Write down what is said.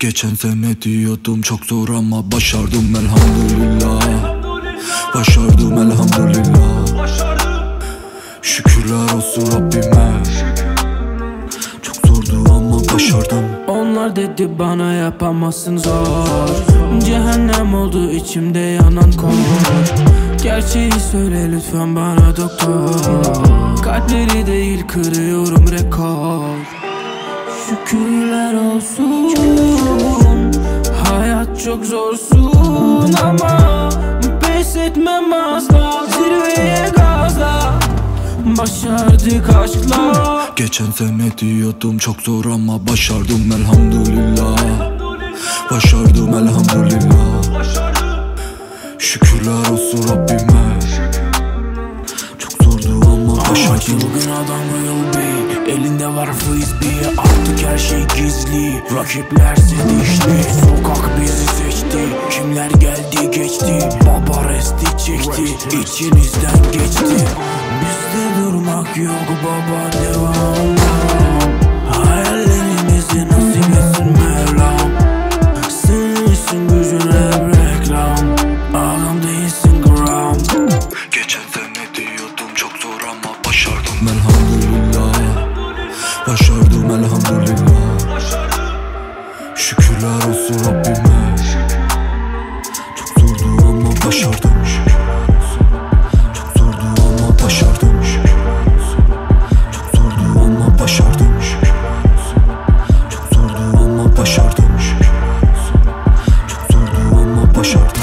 Geçen sene diyordum çok zor ama başardım elhamdülillah. Başardım elhamdülillah. Şükürler olsun Rabbime. Çok zordu ama başardım. Onlar dedi bana yapamazsın zor. Cehennem oldu içimde yanan kor. Gerçeği söyle lütfen bana doktor. Kalpleri değil kırıyorum rekor. Şükürler olsun. Hayat çok zorsun ama pes etmem asla. Zirveye gazla, başardık aşkla. Geçen sene diyordum çok zor ama başardım elhamdülillah. Başardım elhamdülillah. Şükürler olsun Rabbime. Çok zordu ama başardım. Çılgın adam will be. Elinde var frisbee. Artık her şey gizli. Rakipler sedişli. Sokak bizi seçti. Kimler geldi geçti. Baba resti çekti. İçinizden geçti. Bizde durmak yok baba, devam. Hayallerimizi nasip etsin Mevlam. Senin için gücüne reklam. Ağlam değilsin gram. Geçen sene diyordum çok zor ama başardım elhamdülillah. Başardım elhamdülillah. Şükürler olsun Rabbime. Çok zordu ama başardım. Çok zordu ama başardım. Çok zordu ama başardım. Çok zordu ama başardım. Çok zordu ama başardım.